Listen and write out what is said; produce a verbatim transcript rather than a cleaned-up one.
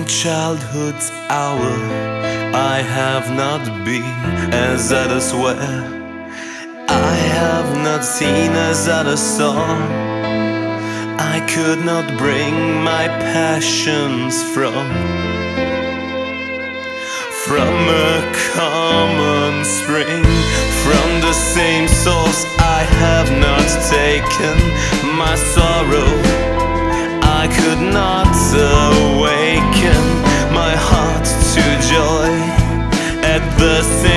childhood's hour, I have not been as others were. I have not seen as others saw. I could not bring my passions from From a common spring, from the same source. I have not taken my sorrow. I could not awaken my heart to joy at the same